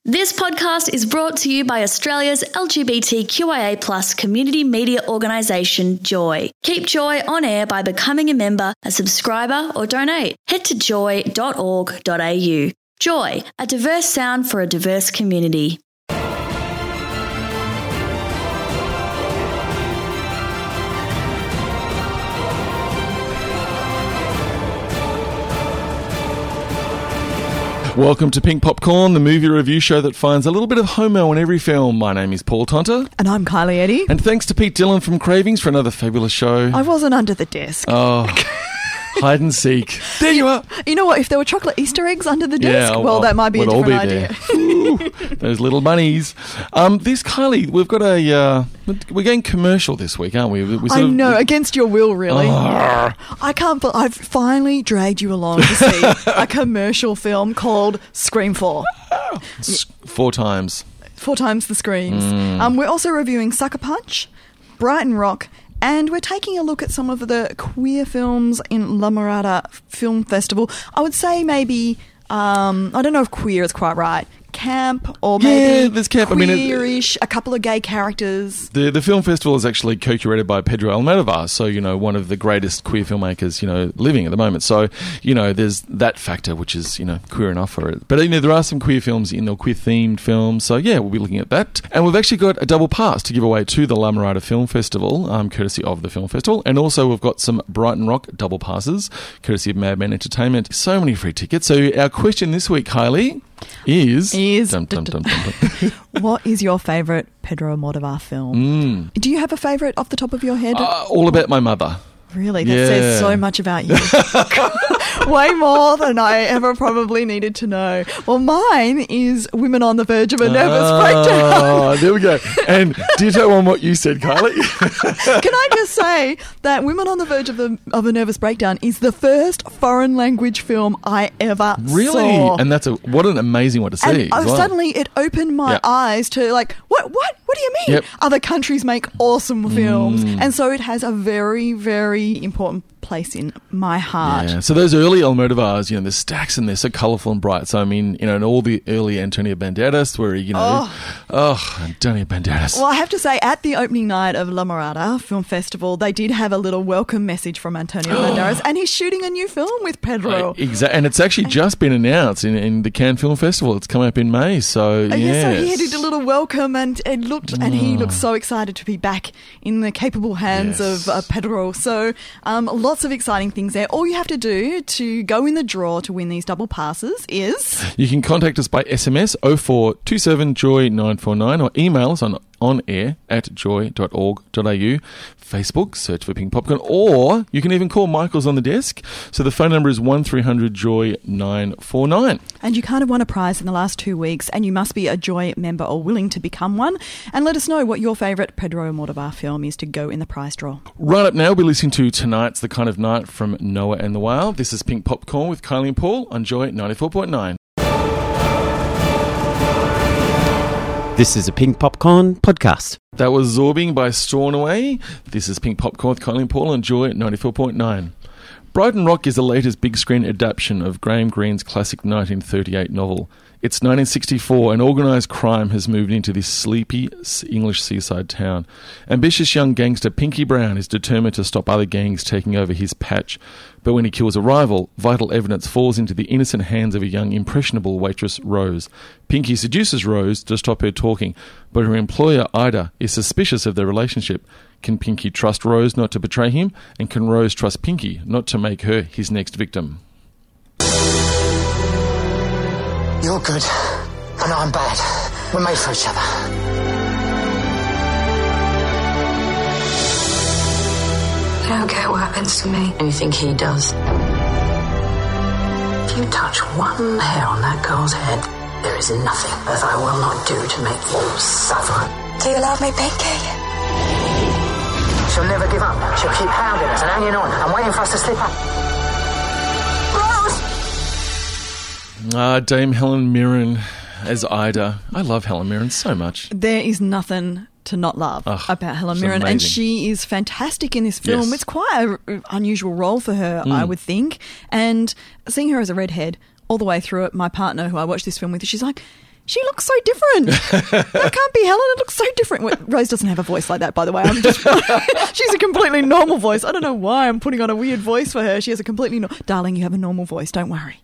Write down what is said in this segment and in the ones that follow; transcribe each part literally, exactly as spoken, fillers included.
This podcast is brought to you by Australia's L G B T Q I A plus community media organisation, Joy. Keep Joy on air by becoming a member, a subscriber or donate. Head to joy dot org dot a u. Joy, a diverse sound for a diverse community. Welcome to Pink Popcorn, the movie review show that finds a little bit of homo in every film. My name is Paul Tonta. And I'm Kylie Eddy. And thanks to Pete Dillon from Cravings for another fabulous show. I wasn't under the desk. Oh, hide and seek. There you are. You know what? If there were chocolate Easter eggs under the desk, yeah, well, well, that might be a we'll different all be idea. Ooh, those little bunnies. Um, this, Kylie, we've got a... Uh, we're going commercial this week, aren't we? we I sort of, know, against your will, really. Oh. I can't believe I've finally dragged you along to see a commercial film called Scream four. Four times. Four times the screams. Mm. Um, we're also reviewing Sucker Punch, Brighton Rock, and we're taking a look at some of the queer films in La Mirada Film Festival. I would say maybe, um, I don't know if queer is quite right, camp or maybe yeah, there's camp. queerish, I mean, it, a couple of gay characters. The the film festival is actually co-curated by Pedro Almodovar, so, you know, one of the greatest queer filmmakers, you know, living at the moment. So, you know, there's that factor, which is, you know, queer enough for it. But, you know, there are some queer films, you know, queer-themed films. So, yeah, we'll be looking at that. And we've actually got a double pass to give away to the La Mirada Film Festival, um, courtesy of the film festival. And also we've got some Brighton Rock double passes, courtesy of Madman Entertainment. So many free tickets. So our question this week, Kylie, is... Is... Dum, dum, dum, dum, dum. What is your favourite Pedro Almodovar film? Mm. Do you have a favourite off the top of your head? Uh, all About My Mother. Really? That yeah. says so much about you. Way more than I ever probably needed to know. Well, mine is Women on the Verge of a Nervous oh, Breakdown. Oh, there we go. And ditto on what you said, Kylie. Can I just say that Women on the Verge of, the, of a Nervous Breakdown is the first foreign language film I ever really? saw. And that's a what an amazing one to see. And as well. Suddenly it opened my yep. eyes to like, what, what, what do you mean? Yep. Other countries make awesome films. Mm. And so it has a very, very important place in my heart. Yeah. So those early Almodovars, you know, the stacks and they're so colourful and bright. So, I mean, you know, and all the early Antonio Banderas where, you know, oh, oh Antonio Banderas. Well, I have to say, at the opening night of La Mirada Film Festival, they did have a little welcome message from Antonio Banderas, and he's shooting a new film with Pedro. Uh, exactly. And it's actually just been announced in, in the Cannes Film Festival. It's coming up in May. So, uh, yes. yeah. So he did a little welcome and it looked, oh. and he looked so excited to be back in the capable hands yes. of uh, Pedro. So, um, lots of exciting things there. All you have to do to go in the draw to win these double passes is... You can contact us by S M S oh four two seven joy nine four nine or email us on on air at joy dot org dot a u. Facebook, search for Pink Popcorn, or you can even call Michael's on the desk. So the phone number is one three hundred joy nine four nine. And you kind of won a prize in the last two weeks, and you must be a Joy member or willing to become one. And let us know what your favourite Pedro Almodovar film is to go in the prize draw. Right up now, we'll be listening to Tonight's the Kind of Night from Noah and the Whale. This is Pink Popcorn with Kylie and Paul on Joy ninety-four point nine. This is a Pink Popcorn podcast. That was Zorbing by Stornoway. This is Pink Popcorn with Kylie and Paul on Joy ninety-four point nine. Brighton Rock is the latest big screen adaptation of Graham Greene's classic nineteen thirty-eight novel. It's nineteen sixty-four and organised crime has moved into this sleepy English seaside town. Ambitious young gangster Pinky Brown is determined to stop other gangs taking over his patch. But when he kills a rival, vital evidence falls into the innocent hands of a young impressionable waitress, Rose. Pinky seduces Rose to stop her talking, but her employer, Ida, is suspicious of their relationship. Can Pinky trust Rose not to betray him? And can Rose trust Pinky not to make her his next victim? You're good, and I'm bad. We're made for each other. I don't care what happens to me. Anything he does. If you touch one hair on that girl's head, there is nothing that I will not do to make you suffer. Do you love me, Pinky? She'll never give up. She'll keep hounding us and hanging on and waiting for us to slip up. Rose! Ah, Dame Helen Mirren as Ida. I love Helen Mirren so much. There is nothing to not love Ugh, about Helen she's Mirren, amazing. and she is fantastic in this film. Yes. It's quite an unusual role for her, Mm. I would think. And seeing her as a redhead all the way through it, my partner who I watched this film with, she's like, she looks so different. That can't be Helen. It looks so different. Wait, Rose doesn't have a voice like that, by the way. I'm just, she's a completely normal voice. I don't know why I'm putting on a weird voice for her. She has a completely no- darling, you have a normal voice. Don't worry.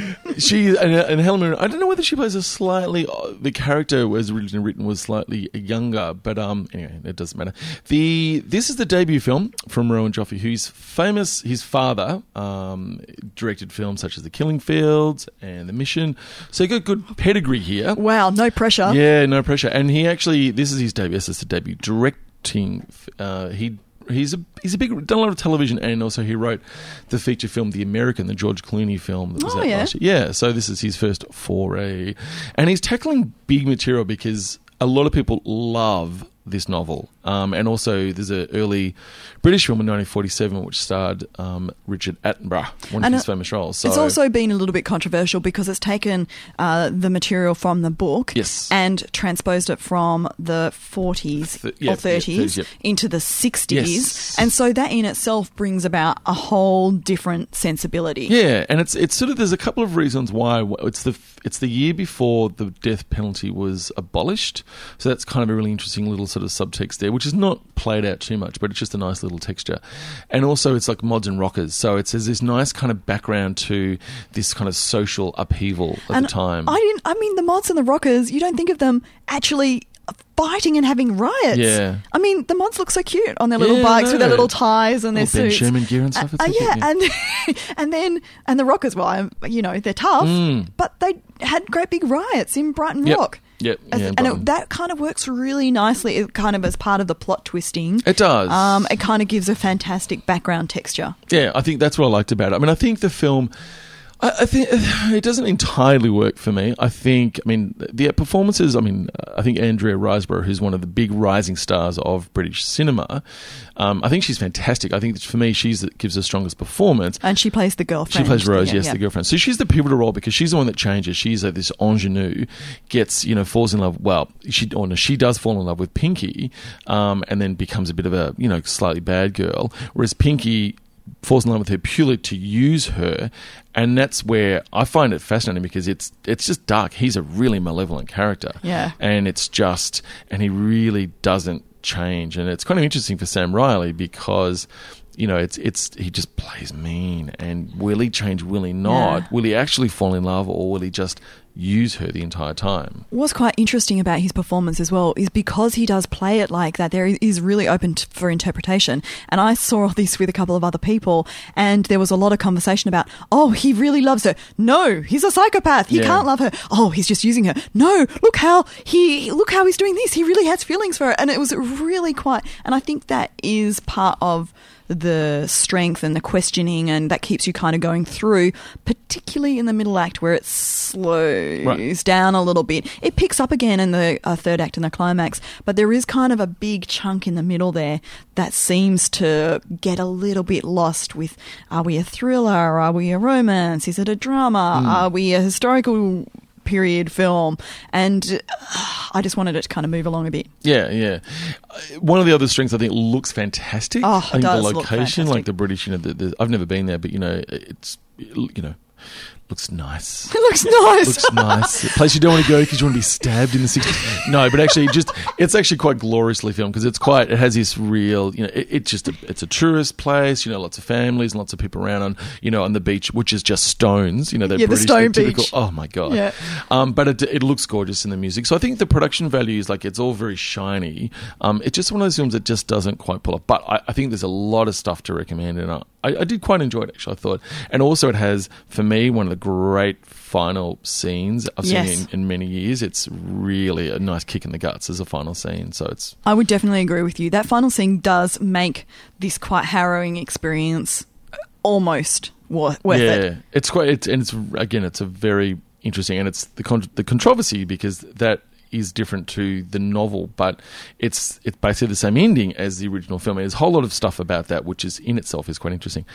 She and, and Helen Mirren, I don't know whether she plays a slightly, the character was originally written was slightly younger, but um anyway, it doesn't matter. The this is the debut film from Rowan Joffe, who's famous. His father um directed films such as The Killing Fields and The Mission, so he got good pedigree here. Wow, no pressure. Yeah, no pressure. And he actually, this is his debut. This is the debut directing. Uh, he. He's a he's a big done a lot of television, and also he wrote the feature film The American, the George Clooney film that was oh, out yeah. last year. Yeah, so this is his first foray, and he's tackling big material because a lot of people love this novel, um, and also there's an early British film in nineteen forty-seven which starred um, Richard Attenborough, one of And his it- famous roles. So It's also been a little bit controversial because it's taken uh, the material from the book Yes. and transposed it from the forties Th- yeah, or thirties yeah, thirties, yep. into the sixties. Yes. And so that in itself brings about a whole different sensibility. Yeah, and it's it's sort of there's a couple of reasons why it's the it's the year before the death penalty was abolished, so that's kind of a really interesting little sort of subtext there, which is not played out too much, but it's just a nice little texture. And also it's like mods and rockers, so it's there's this nice kind of background to this kind of social upheaval at And the time. I didn't. I mean, the mods and the rockers. You don't think of them actually fighting and having riots. Yeah. I mean, the mods look so cute on their little Yeah, bikes I with their know. little ties and their Or Ben suits. Sherman gear and stuff. It's Uh, so yeah, cute, yeah. and and then and the rockers. Well, I'm- you know, they're tough, Mm. but they had great big riots in Brighton Yep. Rock. Yep. As- Yeah, and Brighton. it, that kind of works really nicely, it kind of as part of the plot twisting. It does. Um, it kind of gives a fantastic background texture. Yeah, I think that's what I liked about it. I mean, I think the film, I, I think it doesn't entirely work for me. I think, I mean, the performances, I mean, I think Andrea Riseborough, who's one of the big rising stars of British cinema, um, I think she's fantastic. I think that for me, she's that gives the strongest performance. And she plays the girlfriend. She plays Rose, Yeah, yes, yeah. the girlfriend. So she's the pivotal role because she's the one that changes. She's uh, this ingenue, gets, you know, falls in love. Well, she or no, she does fall in love with Pinky, um, and then becomes a bit of a, you know, slightly bad girl. Whereas Pinky falls in love with her purely to use her, and that's where I find it fascinating because it's it's just dark. He's a really malevolent character, Yeah. and it's just, and he really doesn't change, and it's kind of interesting for Sam Riley because, you know, it's it's he just plays mean, and will he change? Will he not? Yeah. Will he actually fall in love, or will he just use her the entire time? What's quite interesting about his performance as well is because he does play it like that, there is really open t- for interpretation. And I saw this with a couple of other people, and there was a lot of conversation about, oh, he really loves her. No, he's a psychopath. He Yeah. can't love her. Oh, he's just using her. No, look how he look how he's doing this. He really has feelings for her. And it was really quite, and I think that is part of the strength and the questioning, and that keeps you kind of going through, particularly in the middle act where it slows Right. down a little bit. It picks up again in the uh, third act and the climax, but there is kind of a big chunk in the middle there that seems to get a little bit lost with, are we a thriller? Are we a romance? Is it a drama? Mm. Are we a historical period film? And uh, I just wanted it to kind of move along a bit. Yeah, yeah. Uh, One of the other strengths, I think, looks fantastic. Oh, I it think does the look location, fantastic. like the British, you know, the, the, I've never been there, but you know, it's you know, looks nice. It looks nice. Looks nice. A place you don't want to go because you want to be stabbed in the sixties. No, but actually, just it's actually quite gloriously filmed because it's quite. It has this real, you know, it, it's just a, it's a tourist place. You know, lots of families and lots of people around on, you know, on the beach, which is just stones. You know, they're Yeah, the British, stone they're typical- beach. Oh my god. Yeah. Um, but it, it looks gorgeous in the music. So I think the production value is like it's all very shiny. Um, it's just one of those films that just doesn't quite pull up. But I, I think there's a lot of stuff to recommend, and I, I did quite enjoy it actually. I thought, and also it has for me one of the great final scenes I've seen Yes. in, in many years. It's really a nice kick in the guts as a final scene. So it's I would definitely agree with you. That final scene does make this quite harrowing experience almost wor- worth yeah, it. it's quite. It's, and it's again, it's a very interesting, and it's the con- the controversy because that is different to the novel, but it's it's basically the same ending as the original film. And there's a whole lot of stuff about that, which is in itself is quite interesting.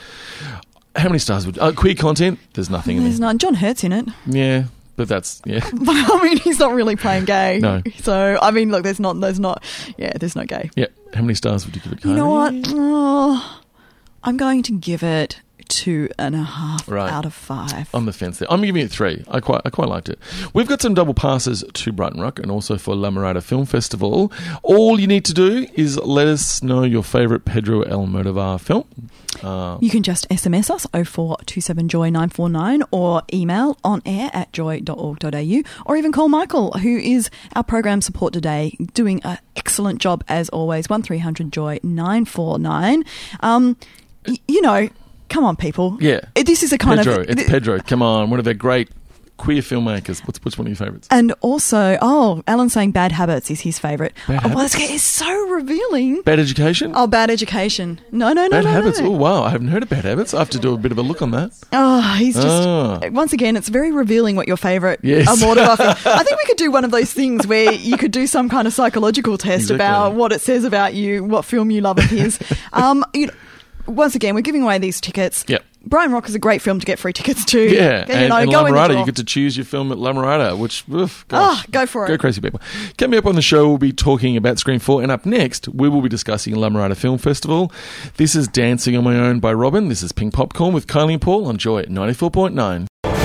How many stars would uh, queer content? There's nothing in There's there. none. John Hurt's in it. Yeah, but that's yeah. But I mean, he's not really playing gay. No. So I mean, look, there's not, there's not, yeah, there's no gay. Yeah. How many stars would you give it, You know what? Kylie? Oh, I'm going to give it two and a half Right. out of five. On the fence there. I'm giving it three. I quite I quite liked it. We've got some double passes to Brighton Rock and also for La Mirada Film Festival. All you need to do is let us know your favourite Pedro Almodovar film. Uh, You can just S M S us oh four two seven joy nine four nine or email on air at joy dot org dot a u or even call Michael, who is our program support today, doing an excellent job as always. one three hundred joy nine four nine. Um, y- you know, come on, people. yeah. It- This is a kind Pedro. of... It's Pedro. Come on. One of their great queer filmmakers. What's, what's one of your favourites? And also, oh, Alan's saying Bad Habits is his favourite. Bad Oh, well, Habits? it's, it's so revealing. Bad Education? Oh, Bad Education. No, no, no, Bad no, Habits. no. Oh, wow. I haven't heard of Bad Habits. I have to do a bit of a look on that. Oh, he's just... Ah. Once again, it's very revealing what your favourite Yes. Almodovar film. I think we could do one of those things where you could do some kind of psychological test Exactly. about what it says about you, what film you love of his. um, you know, once again, we're giving away these tickets. Yep. Brighton Rock is a great film to get free tickets to. Yeah, you and, know, and go La in the Mirada, draw. you get to choose your film at La Mirada, which, oof, Ah, gosh, go for it. Go crazy, people. Coming up on the show, we'll be talking about Screen four, and up next, we will be discussing La Mirada Film Festival. This is Dancing on My Own by Robin. This is Pink Popcorn with Kylie and Paul on Joy ninety-four point nine.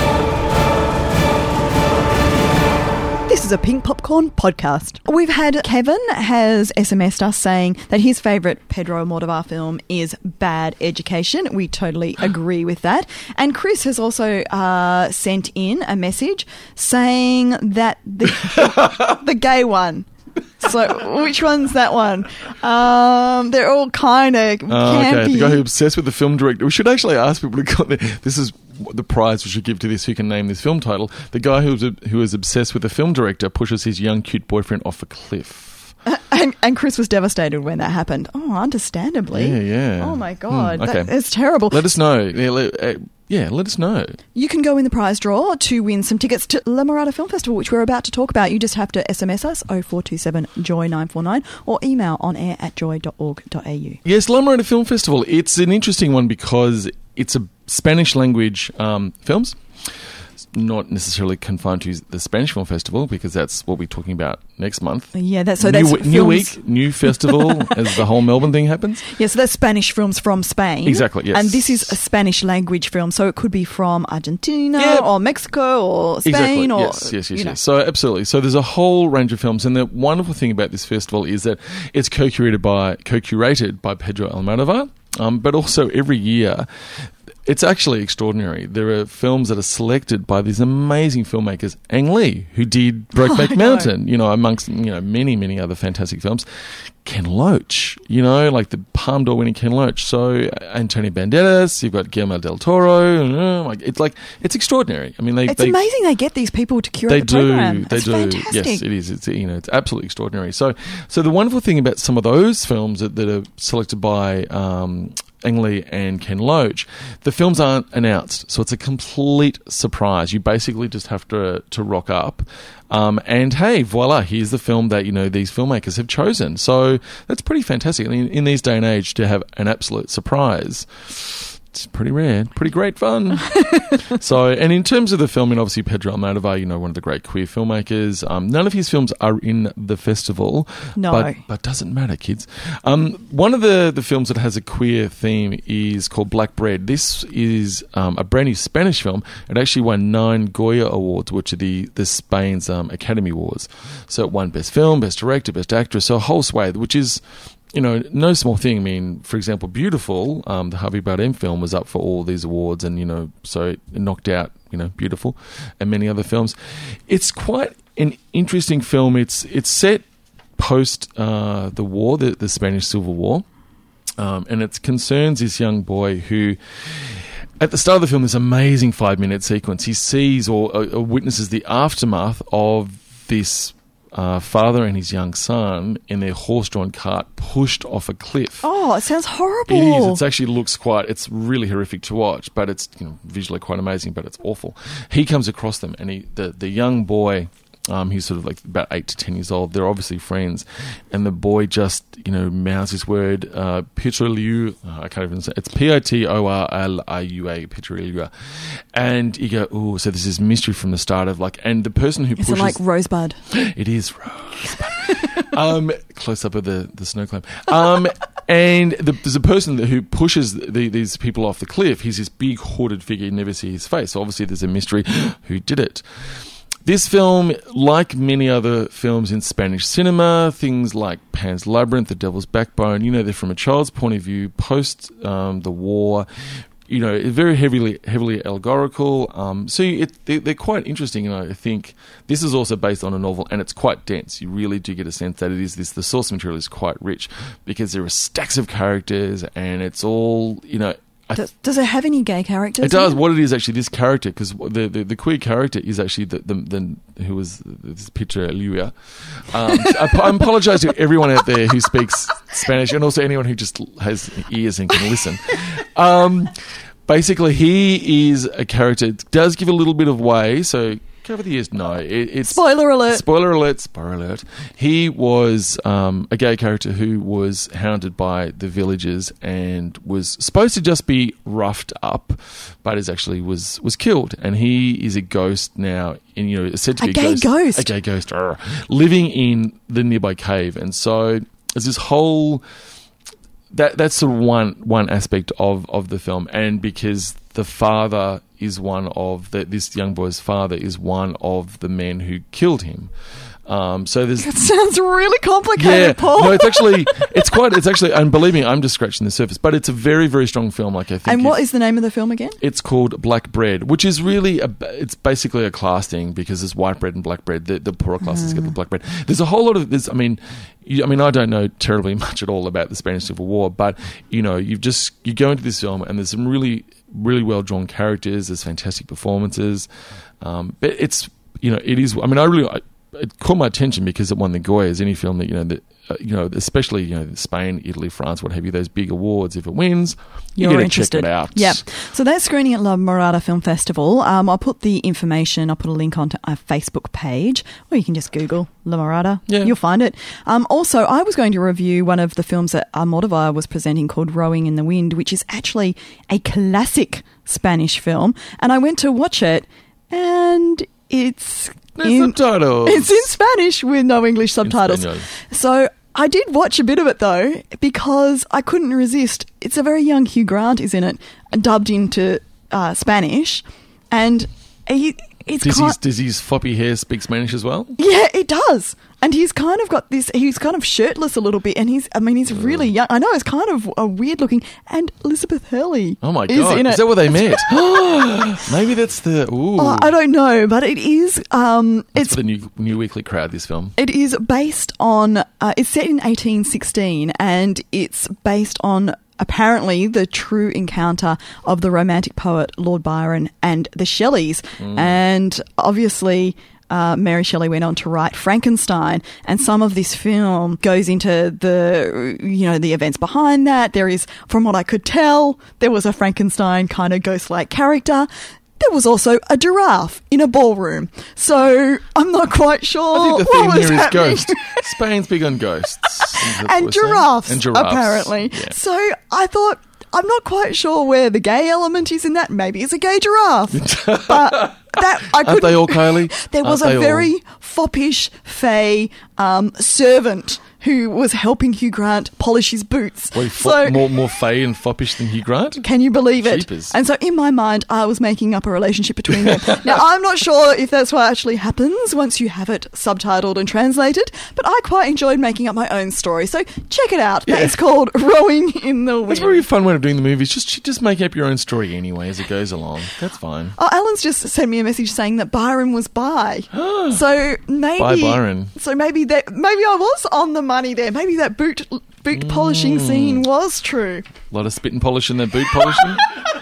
This is a Pink Popcorn podcast. We've had Kevin has S M S'd us saying that his favourite Pedro Almodovar film is Bad Education. We totally agree with that. And Chris has also uh, sent in a message saying that the, the gay one. So which one's that one? Um, they're all kind of Oh, campy. okay, the guy who's obsessed with the film director. We should actually ask people to go there. This is the prize we should give to this who can name this film title. The guy who's who is obsessed with the film director pushes his young, cute boyfriend off a cliff. And, and Chris was devastated when that happened. Oh, understandably. Yeah, yeah. Oh, my God. Hmm, okay. That is terrible. Let us know. Yeah, let, uh, yeah, let us know. You can go in the prize draw to win some tickets to La Mirada Film Festival, which we're about to talk about. You just have to S M S us oh four two seven joy nine four nine or email on air at joy dot org dot a u. Yes, La Mirada Film Festival. It's an interesting one because it's a Spanish language um, films. It's not necessarily confined to the Spanish Film Festival because that's what we're talking about next month. Yeah, that's so new, that's we- new films- week, new festival as the whole Melbourne thing happens. Yeah, so that's Spanish films from Spain. Exactly, yes. And this is a Spanish language film, so it could be from Argentina Yeah. or Mexico or Spain Exactly. or yes, yes, yes, you know. yes. So absolutely. So there's a whole range of films, and the wonderful thing about this festival is that it's co-curated by co-curated by Pedro Almodovar, um, but also every year. It's actually extraordinary. There are films that are selected by these amazing filmmakers. Ang Lee, who did Brokeback I know. Mountain, you know, amongst you know many, many other fantastic films. Ken Loach, you know, like the Palme d'Or winning Ken Loach. So Antonio Banderas, you've got Guillermo del Toro. uh, like it's like it's extraordinary. I mean, they It's they, amazing they get these people to curate they the do. program. They It's do. fantastic. Yes, it is. It's you know, it's absolutely extraordinary. So, so the wonderful thing about some of those films that, that are selected by um, Ang Lee and Ken Loach, the films aren't announced, so it's a complete surprise. You basically just have to to rock up. Um, and hey, voila! Here's the film that you know these filmmakers have chosen. So that's pretty fantastic. I mean, in these day and age, to have an absolute surprise, it's pretty rare, pretty great fun. So, and in terms of the film, and obviously Pedro Almodovar, you know, one of the great queer filmmakers. Um, none of his films are in the festival. No. but but doesn't matter, kids. Um, one of the the films that has a queer theme is called Black Bread. This is um, a brand new Spanish film. It actually won nine Goya awards, which are the the Spain's um, Academy Awards. So it won Best Film, Best Director, Best Actress, so a whole swathe, which is, you know, no small thing. I mean, for example, Beautiful, um, the Javier Bardem film, was up for all these awards, and you know, so it knocked out, you know, Beautiful, and many other films. It's quite an interesting film. It's it's set post uh, the war, the, the Spanish Civil War, um, and it concerns this young boy who. At the start of the film, this amazing five-minute sequence, he sees or, or witnesses the aftermath of this uh, father and his young son in their horse-drawn cart pushed off a cliff. Oh, it sounds horrible. It is. It actually looks quite. It's really horrific to watch, but it's you know, visually quite amazing. But it's awful. He comes across them, and he the the young boy. Um, he's sort of like about eight to ten years old. They're obviously friends, and the boy just you know mouths this word uh, Pitorliu. Uh, I can't even say it's P I T O R L I U A Pitorliu, and you go, oh, so this is mystery from the start of like, and the person who Is pushes it like Rosebud? it is Rosebud. um, close up of the the snow climb. Um, And the, there's a person that, who pushes the, these people off the cliff. He's this big hooded figure. You never see his face. So obviously there's a mystery. Who did it? This film, like many other films in Spanish cinema, things like Pan's Labyrinth, The Devil's Backbone, you know, they're from a child's point of view, post um, the war, you know, very heavily heavily allegorical. Um, so it, they, they're quite interesting, and I think this is also based on a novel, and it's quite dense. You really do get a sense that it is this. The source material is quite rich because there are stacks of characters, and it's all, you know, Does, does it have any gay characters? It does. What it is actually, this character, because the, the the queer character is actually the the, the who was this Petra Luia. Um, I, I apologise to everyone out there who speaks Spanish, and also anyone who just has ears and can listen. Um, basically, he is a character. It does give a little bit of way, so. Cover the ears? No. It, it's spoiler alert. Spoiler alert. Spoiler alert. He was um, a gay character who was hounded by the villagers and was supposed to just be roughed up, but is actually was was killed. And he is a ghost now. And you know, is said to a be a gay ghost, ghost. a gay ghost, uh, living in the nearby cave. And so there's this whole. That that's sort of one one aspect of, of the film, and because the father is one of the, this young boy's father is one of the men who killed him. Um, so there's that sounds really complicated, yeah, Paul. No, it's actually it's quite it's actually and believe me, I'm just scratching the surface, but it's a very very strong film. Like I think. And what is the name of the film again? It's called Black Bread, which is really a, it's basically a class thing because there's white bread and black bread. The, the poorer classes mm. get the black bread. There's a whole lot of this. I mean, you, I mean, I don't know terribly much at all about the Spanish Civil War, but you know, you've just you go into this film and there's some really really well drawn characters. There's fantastic performances, um, but it's you know it is. I mean, I really. I, It caught my attention because it won the Goyas. Any film that you know, that, uh, you know, especially you know, Spain, Italy, France, what have you, those big awards. If it wins, you You're get to interested. check it out. Yeah. So that's screening at La Mirada Film Festival. Um, I'll put the information. I'll put a link onto our Facebook page, or you can just Google La Mirada. Yeah. You'll find it. Um, also, I was going to review one of the films that Almodovar was presenting called Rowing in the Wind, which is actually a classic Spanish film, and I went to watch it, and it's. No in, subtitles. It's in Spanish with no English subtitles. In so I did watch a bit of it though because I couldn't resist. It's a very young Hugh Grant is in it, dubbed into uh, Spanish, and he. It's does, kind, his, does his floppy hair speak Spanish as well? Yeah, it does. And he's kind of got this, he's kind of shirtless a little bit, and he's, I mean, he's really young. I know, it's kind of a weird looking, and Elizabeth Hurley Oh my is God, in it. is that where they met? Maybe that's the, ooh. Oh, I don't know, but it is, um, That's it's for the new, new weekly crowd, this film. It is based on, uh, it's set in eighteen sixteen, and it's based on apparently the true encounter of the romantic poet Lord Byron and the Shelleys. Mm. And obviously uh, Mary Shelley went on to write Frankenstein, and some of this film goes into the, you know, the events behind that. There is, from what I could tell, there was a Frankenstein kind of ghost-like character. There was also a giraffe in a ballroom. So I'm not quite sure. I think the what theme was here is happening. ghosts. Spain's big on ghosts. and giraffes, and giraffes, apparently. Yeah. So I thought, I'm not quite sure where the gay element is in that. Maybe it's a gay giraffe. But that I couldn't. Aren't they all, Kylie? There was Aren't a they very all? foppish, fey um, servant who was helping Hugh Grant polish his boots. Wait, fo- so, more, more fey and foppish than Hugh Grant? can you believe it? Jeepers. And so in my mind, I was making up a relationship between them. Now, I'm not sure if that's what actually happens once you have it subtitled and translated, but I quite enjoyed making up my own story. So check it out. Yeah. It's called Rowing in the Wind. It's a very fun way of doing the movies. Just just make up your own story anyway as it goes along. That's fine. Oh, Alan's just sent me a message saying that Byron was bi. so maybe Bye, Byron. So maybe that maybe I was on the money there. Maybe that boot boot polishing Mm. scene was true. A lot of spit and polish in that boot polishing.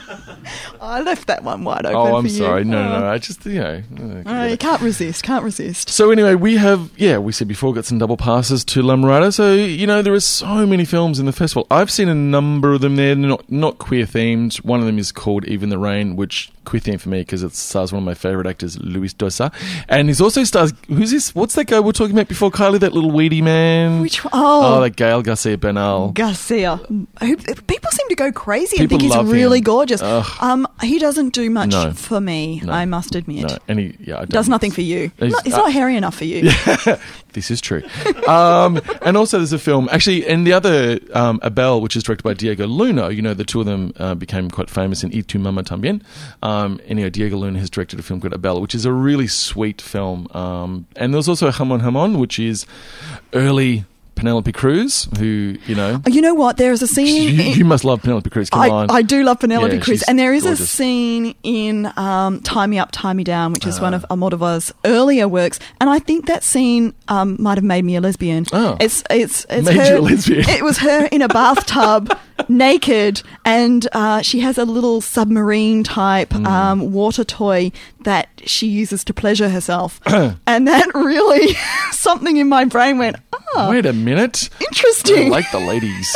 I left that one wide open. Oh, I'm for you. sorry. No, Oh. no, no. I just, you know. uh, Oh, you can't resist. Can't resist. So anyway, we have, yeah, we said before, got some double passes to La Mirada. So, you know, there are so many films in the festival. I've seen a number of them there, not not queer themed. One of them is called Even the Rain, which queer theme for me because it stars one of my favourite actors, Luis Dosa. And he's also stars, who's this? What's that guy we were talking about before, Kylie? That little weedy man? Which one? Oh, oh that Gael Garcia Bernal. Garcia. Who, people seem to go crazy People and think love he's really him. gorgeous. Ugh. Um, he doesn't do much No. for me, No. I must admit. No, and he, yeah, I don't Does nothing for you. He's- Not- It's uh, not hairy enough for you. This is true. Um, and also there's a film, actually, and the other, um, Abel, which is directed by Diego Luna. You know, the two of them uh, became quite famous in Y Tu Mama Tambien. Um, and, you know, Diego Luna has directed a film called Abel, which is a really sweet film. Um, and there's also Jamon Jamon, which is early Penelope Cruz, who, you know... You know what? There is a scene... You, you must love Penelope Cruz, come I, on. I do love Penelope Yeah, Cruz. she's And there is gorgeous. a scene in um, Tie Me Up, Tie Me Down, which is Ah. one of Almodovar's earlier works. And I think that scene um, might have made me a lesbian. Oh. It's, it's, it's Made her, you a lesbian. It was her in a bathtub, naked, and uh, she has a little submarine type Mm. um, water toy that she uses to pleasure herself. And that really, something in my brain went, oh, Wait a minute. interesting. I like the ladies.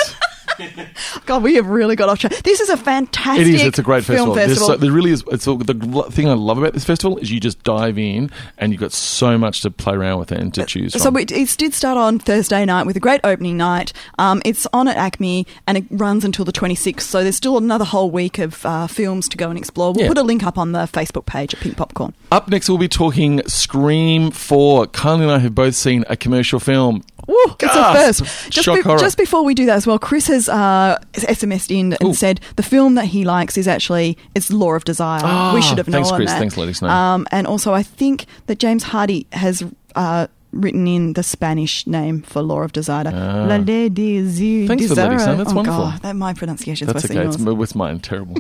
God, we have really got off track. This is a fantastic It is. It's a great film festival. There's festival. So, there really is. It's all, the l- thing I love about this festival is you just dive in and you've got so much to play around with and to choose from. So it, it did start on Thursday night with a great opening night. Um, it's on at Acme and it runs until the twenty-sixth. So there's still another whole week of uh, films to go and explore. We'll Yeah. put a link up on the Facebook page at Pink Popcorn. Up next, we'll be talking Scream four. Kylie and I have both seen a commercial film. Woo, it's a Gasp! first. Just, Shock be- horror. just before we do that as well, Chris has uh, S M S'd in and Ooh. said the film that he likes is actually it's Law of Desire. Ah, we should have known thanks, Chris. that. Thanks for letting us know. Um, and also, I think that James Hardy has uh, written in the Spanish name for Law of Desire. Ah. La Ley de Desire. Thanks for letting us know. That's oh, wonderful. God, that my pronunciation is That's worse okay. than It's, yours. it's mine. Terrible.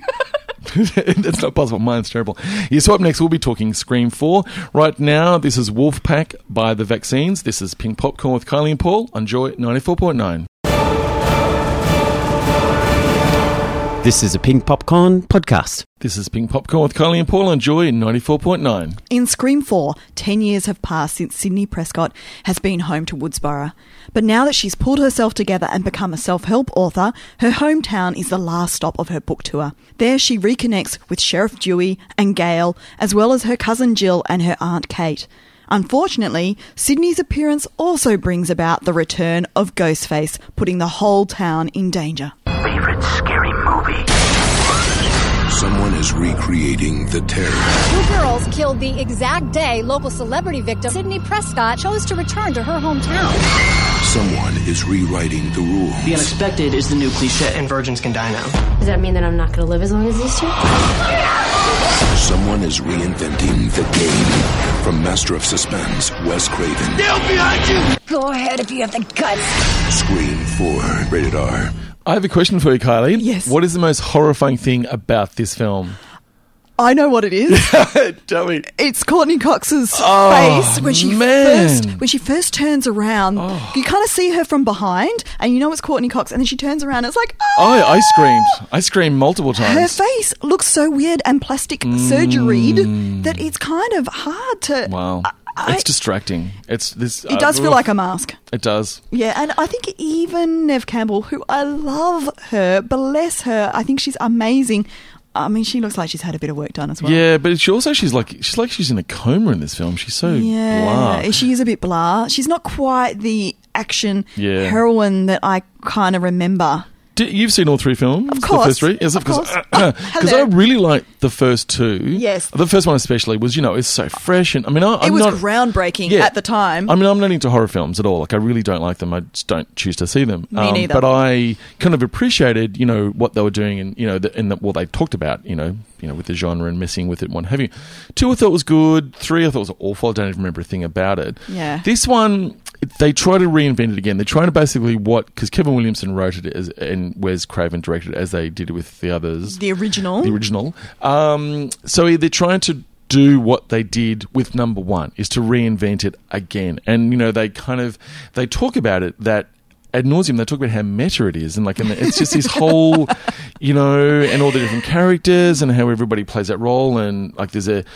It's not possible. Mine's terrible. Yeah, so up next, we'll be talking Scream four. Right now, this is Wolfpack by The Vaccines. This is Pink Popcorn with Kylie and Paul on Joy ninety-four point nine. This is a Pink Popcorn podcast. This is Pink Popcorn with Kylie and Paul on Joy ninety-four point nine. In Scream four, ten years have passed since Sydney Prescott has been home to Woodsboro. But now that she's pulled herself together and become a self-help author, her hometown is the last stop of her book tour. There she reconnects with Sheriff Dewey and Gail, as well as her cousin Jill and her Aunt Kate. Unfortunately, Sydney's appearance also brings about the return of Ghostface, putting the whole town in danger. Favorite scary movie? Someone is recreating the terror. Two girls killed the exact day local celebrity victim Sydney Prescott chose to return to her hometown. Someone is rewriting the rules. The unexpected is the new cliche, and virgins can die now. Does that mean that I'm not going to live as long as these two? Someone is reinventing the game. From Master of Suspense, Wes Craven. They'll behind you! Go ahead if you have the guts. Scream four, rated R. I have a question for you, Kylie. Yes. What is the most horrifying thing about this film? I know what it is. Tell me. It's Courtney Cox's Oh, face when she man. first when she first turns around. Oh. You kind of see her from behind, and you know it's Courtney Cox, and then she turns around. And it's like, oh, I, I screamed. I screamed multiple her times. face looks so weird and plastic surgeried that it's kind of hard to. Wow. I- It's distracting. It's this. It does feel like a mask. It does. Yeah, and I think even Nev Campbell, who I love her, bless her, I think she's amazing. I mean, she looks like she's had a bit of work done as well. Yeah, but she also she's like she's like she's in a coma in this film. She's so Yeah, blah. she is a bit blah. She's not quite the action Yeah. heroine that I kind of remember. Did, you've seen all three films? Of course. The first three? Yes, of, Of course. course. Because I Hello. really liked the first two. Yes. The first one especially was, you know, it's so fresh. And I mean, I, I'm It was not, groundbreaking Yeah. at the time. I mean, I'm not into horror films at all. Like, I really don't like them. I just don't choose to see them. Me neither. But I kind of appreciated, you know, what they were doing and, you know, the, and the, what they talked about, you know, you know, with the genre and messing with it and what have you. Two I thought was good. Three I thought was awful. I don't even remember a thing about it. Yeah. This one, they try to reinvent it again. They're trying to basically what, because Kevin Williamson wrote it as, and Wes Craven directed it as they did with the others. The original. The original. Um, so they're trying to do what they did with number one, is to reinvent it again. And, you know, they kind of, they talk about it that ad nauseum, they talk about how meta it is, and like, and it's just this whole, you know, and all the different characters and how everybody plays that role, and like, there's a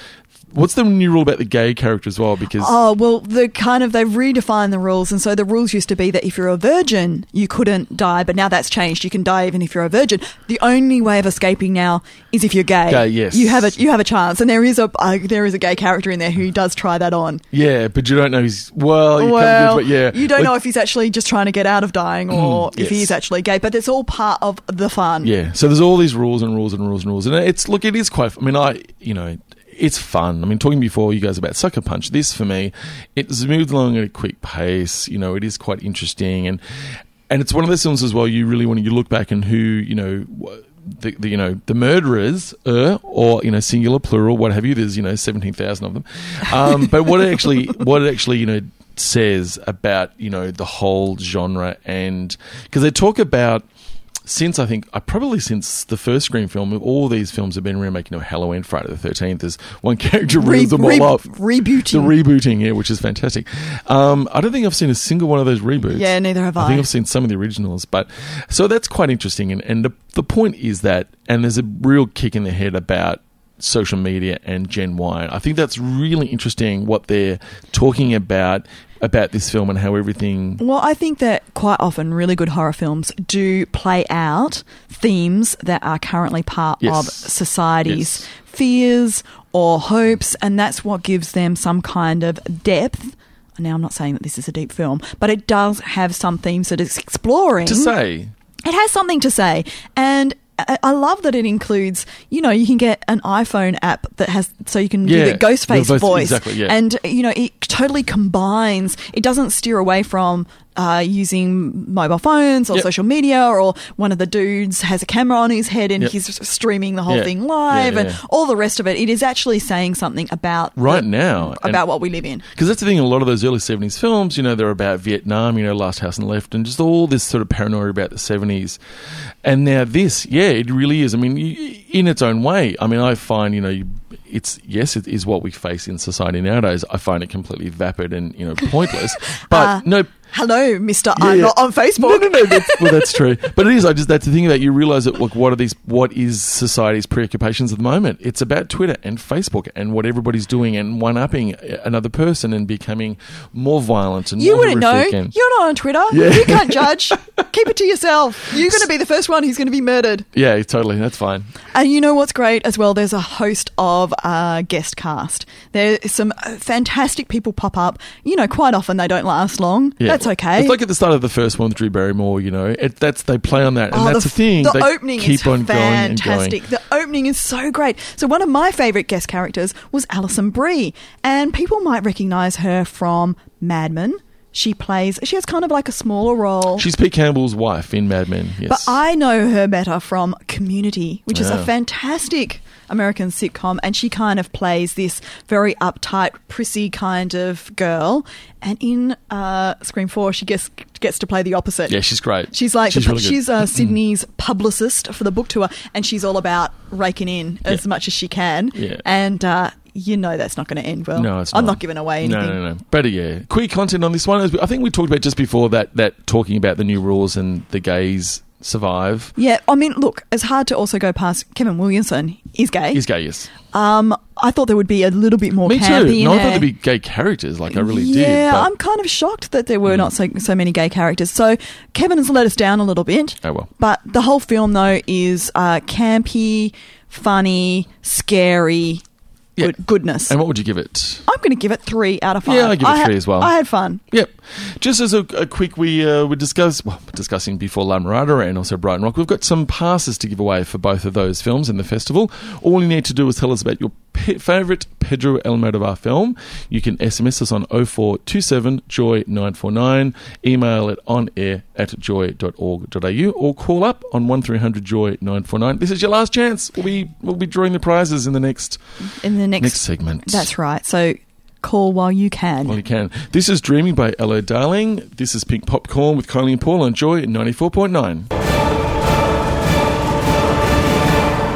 what's the new rule about the gay character as well? Because Oh, well, the kind of, they've redefined the rules. And so the rules used to be that if you're a virgin, you couldn't die. But now that's changed. You can die even if you're a virgin. The only way of escaping now is if you're gay. Gay, yes. You have a, you have a chance. And there is a, uh, there is a gay character in there who does try that on. yeah, but you don't know he's well. You Well, can't, but yeah, you don't Like- know if he's actually just trying to get out of dying or Mm, if he yes. is actually gay. But it's all part of the fun. Yeah, so there's all these rules and rules and rules and rules, and it's look, it is quite. I mean, I you know, it's fun. I mean, talking before you guys about Sucker Punch, this for me, it's moved along at a quick pace. You know, it is quite interesting, and and it's one of those films as well. You really want to you look back and who you know. wh- The, the you know the murderers, uh, or you know singular, plural, what have you? There's you know seventeen thousand of them. Um, but what it actually, what it actually you know says about you know the whole genre, and because they talk about. Since I think, uh, probably since the first Scream film, all these films have been remaking of Halloween, Friday the thirteenth. There's one character Re- reels them all re- up. rebooting. The rebooting, yeah, which is fantastic. Um, I don't think I've seen a single one of those reboots. Yeah, neither have I I. think I've seen some of the originals. But so that's quite interesting. And, and the, the point is that, and there's a real kick in the head about social media and Gen Y. I think that's really interesting what they're talking about about this film and how everything. Well, I think that quite often really good horror films do play out themes that are currently part Yes. of society's Yes. fears or hopes, and that's what gives them some kind of depth. Now, I'm not saying that this is a deep film, but it does have some themes that it's exploring. To say. It has something to say. And I I love that it includes, you know, you can get an iPhone app that has, so you can Yeah, do the Ghostface the voice- voice. exactly, yeah. And, you know, it totally combines, it doesn't steer away from uh, using mobile phones or Yep. social media, or one of the dudes has a camera on his head and Yep. he's streaming the whole Yeah. thing live Yeah, and yeah. all the rest of it. It is actually saying something about Right the- now. And- about what we live in. Because that's the thing, a lot of those early seventies films, you know, they're about Vietnam, you know, Last House on the Left, and just all this sort of paranoia about the seventies. And now this, yeah, it really is. I mean, you, in its own way, I mean, I find, you know, you, it's, yes, it is what we face in society nowadays. I find it completely vapid and, you know, pointless. But Uh, no. Hello, Mister Yeah, I'm yeah. not on Facebook. No, no, no. That's, well, that's true. But it is. I just that's the thing that you realise that. Look, what are these? What is society's preoccupations at the moment? It's about Twitter and Facebook and what everybody's doing and one-upping another person and becoming more violent and You more wouldn't know. horrific and- You're not on Twitter. Yeah. You can't judge. Keep it to yourself. You're going to be the first one who's going to be murdered. Yeah, totally. That's fine. And you know what's great as well? There's a host of uh, guest cast. There's some uh, fantastic people pop up. You know, quite often they don't last long. Yeah. That's okay. It's like at the start of the first one with Drew Barrymore. You know, it, that's they play on that, and Oh, that's the, the thing. The they opening keep is on going and going. fantastic. The opening is so great. So one of my favourite guest characters was Alison Brie, and people might recognise her from Mad Men. She plays. She has kind of like a smaller role. She's Pete Campbell's wife in Mad Men. Yes, But I know her better from Community, which is a Yeah. fantastic American sitcom, and she kind of plays this very uptight, prissy kind of girl. And in uh, Scream four, she gets gets to play the opposite. yeah, she's great. She's like she's, the, really good. she's uh, Sydney's publicist for the book tour, and she's all about raking in as Yeah. much as she can. Yeah. And uh, you know that's not going to end well. No, it's I'm not. not giving away anything. No, no, no. But yeah, queer content on this one. As we- I think we talked about just before that. That talking about the new rules and the gays survive. Yeah, I mean, look, it's hard to also go past Kevin Williamson. He's gay. He's gay, yes. Um, I thought there would be a little bit more Me campy too. in No, I there. thought there'd be gay characters. Like I really yeah, did. Yeah, but- I'm kind of shocked that there were not so so many gay characters. So Kevin has let us down a little bit. Oh well. But the whole film, though, is uh, campy, funny, scary, Yeah. good, goodness. And what would you give it? I'm going to give it three out of five. Yeah, I give it had- three as well. I had fun. Yep. Just as a, a quick, we uh, we discuss well, discussing before La Mirada and also Brighton Rock. We've got some passes to give away for both of those films in the festival. All you need to do is tell us about your pe- favourite Pedro Almodovar film. You can S M S us on oh four two seven joy nine four nine, email it on air at joy dot org dot a u, or call up on one three hundred joy nine four nine. This is your last chance. We'll be we'll be drawing the prizes in the next In the next, next segment. That's right. So call while you can. Well, you can. This is Dreaming by Hello Darling. This is Pink Popcorn with Kylie and Paul on Joy ninety-four point nine. This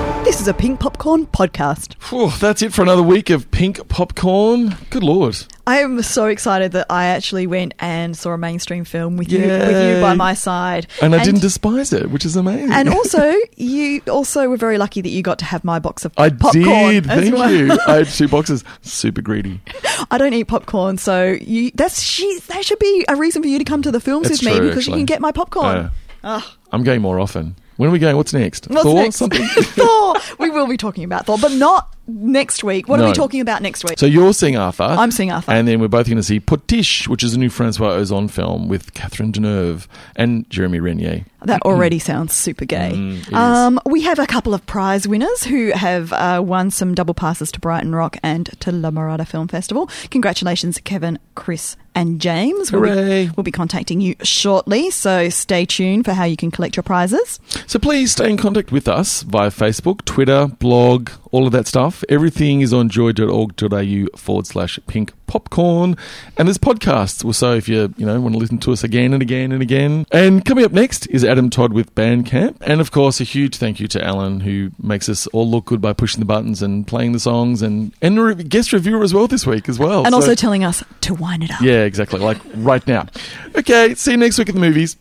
is a Pink Popcorn podcast. Whew, that's it for another week of Pink Popcorn. Good Lord. I am so excited that I actually went and saw a mainstream film with you, Yay. with you by my side. And I didn't despise it, which is amazing. And also, you also were very lucky that you got to have my box of I popcorn. did, as thank well. you. I had two boxes. Super greedy. I don't eat popcorn, so you that's she, that should be a reason for you to come to the films It's with me true, because actually. you can get my popcorn. Uh, Ugh. I'm going more often. When are we going? What's next? What's Thor? next? Something? Thor. We will be talking about Thor, but not next week. What No. are we talking about next week? So you're seeing Arthur. I'm seeing Arthur. And then we're both going to see Potiche, which is a new Francois Ozon film with Catherine Deneuve and Jeremy Renier. That already sounds super gay. Mm, it is. um, we have a couple of prize winners who have uh, won some double passes to Brighton Rock and to La Mirada Film Festival. Congratulations, Kevin, Chris and James. We'll Hooray. be, we'll be contacting you shortly, so stay tuned for how you can collect your prizes. So please stay in contact with us via Facebook, Twitter, blog, all of that stuff. Everything is on joy.org.au forward slash pink popcorn. And there's podcasts. So if you, you know, want to listen to us again and again and again. And coming up next is Adam Todd with Bandcamp. And of course, a huge thank you to Alan, who makes us all look good by pushing the buttons and playing the songs, and, and a guest reviewer as well this week as well. And So- also telling us to wind it up. yeah, exactly. Like right now. Okay, see you next week at the movies.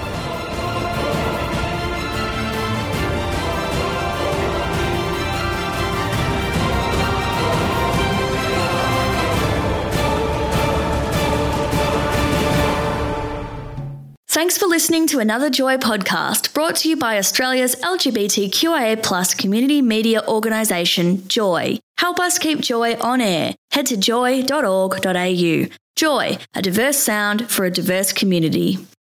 Thanks for listening to another Joy podcast brought to you by Australia's L G B T Q I A plus community media organisation, Joy. Help us keep Joy on air. Head to joy dot org dot a u. Joy, a diverse sound for a diverse community.